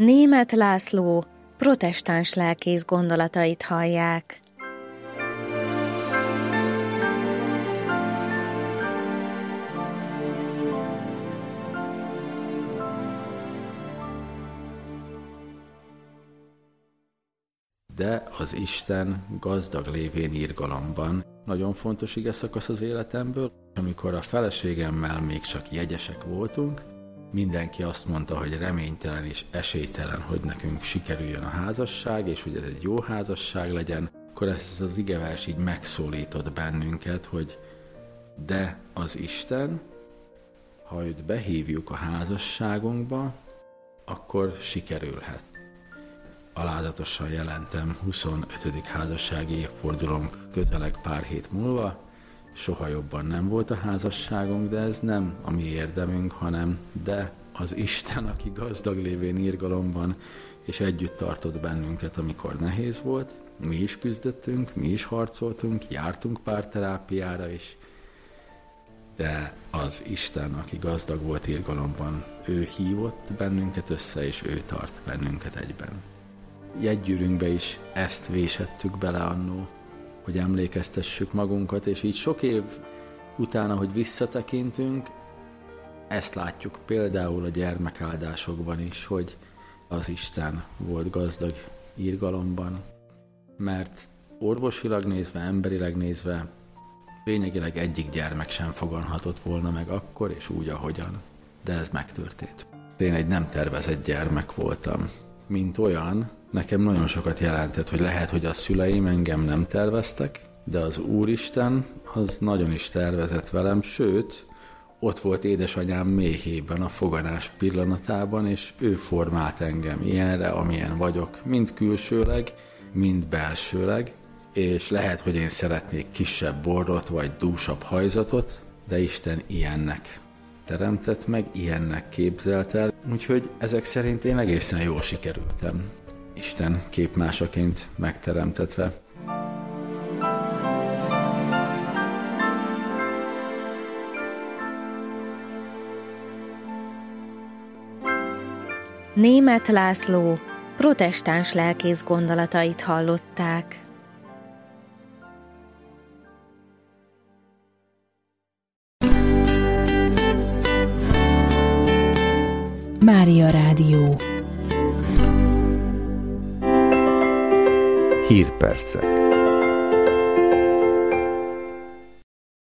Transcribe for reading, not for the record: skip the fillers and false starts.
Németh László protestáns lelkész gondolatait hallják. De az Isten gazdag lévén irgalomban. Nagyon fontos igeszakasz az életemből, amikor a feleségemmel még csak jegyesek voltunk, mindenki azt mondta, hogy reménytelen és esélytelen, hogy nekünk sikerüljön a házasság, és hogy ez egy jó házasság legyen, akkor ez az igevers így megszólított bennünket, hogy de az Isten, ha őt behívjuk a házasságunkba, akkor sikerülhet. Alázatosan jelentem, 25. házassági évfordulónk közeleg pár hét múlva, soha jobban nem volt a házasságunk, de ez nem a mi érdemünk, hanem de az Isten, aki gazdag lévén irgalomban, és együtt tartott bennünket, amikor nehéz volt. Mi is küzdöttünk, mi is harcoltunk, jártunk párterápiára is, de az Isten, aki gazdag volt irgalomban, ő hívott bennünket össze, és ő tart bennünket egyben. Jegygyűrűnkbe is ezt vésettük bele annó, hogy emlékeztessük magunkat, és így sok év utána, hogy visszatekintünk, ezt látjuk például a gyermekáldásokban is, hogy az Isten volt gazdag irgalomban, mert orvosilag nézve, emberileg nézve, lényegileg egyik gyermek sem foganhatott volna meg akkor és úgy, ahogyan, de ez megtörtént. Én egy nem tervezett gyermek voltam. Mint olyan, nekem nagyon sokat jelentett, hogy lehet, hogy a szüleim engem nem terveztek, de az Úristen az nagyon is tervezett velem, sőt, ott volt édesanyám méhében a foganás pillanatában, és ő formált engem ilyenre, amilyen vagyok, mind külsőleg, mind belsőleg, és lehet, hogy én szeretnék kisebb borrot, vagy dúsabb hajzatot, de Isten ilyennek teremtett meg, ilyennek képzelt el, úgyhogy ezek szerint én egészen jól sikerültem, Isten képmásaként megteremtetve. Németh László protestáns lelkész gondolatait hallották. Mária Rádió. Hírpercek.